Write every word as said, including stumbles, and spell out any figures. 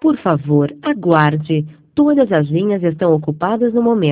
Por favor, aguarde. Todas as linhas estão ocupadas no momento.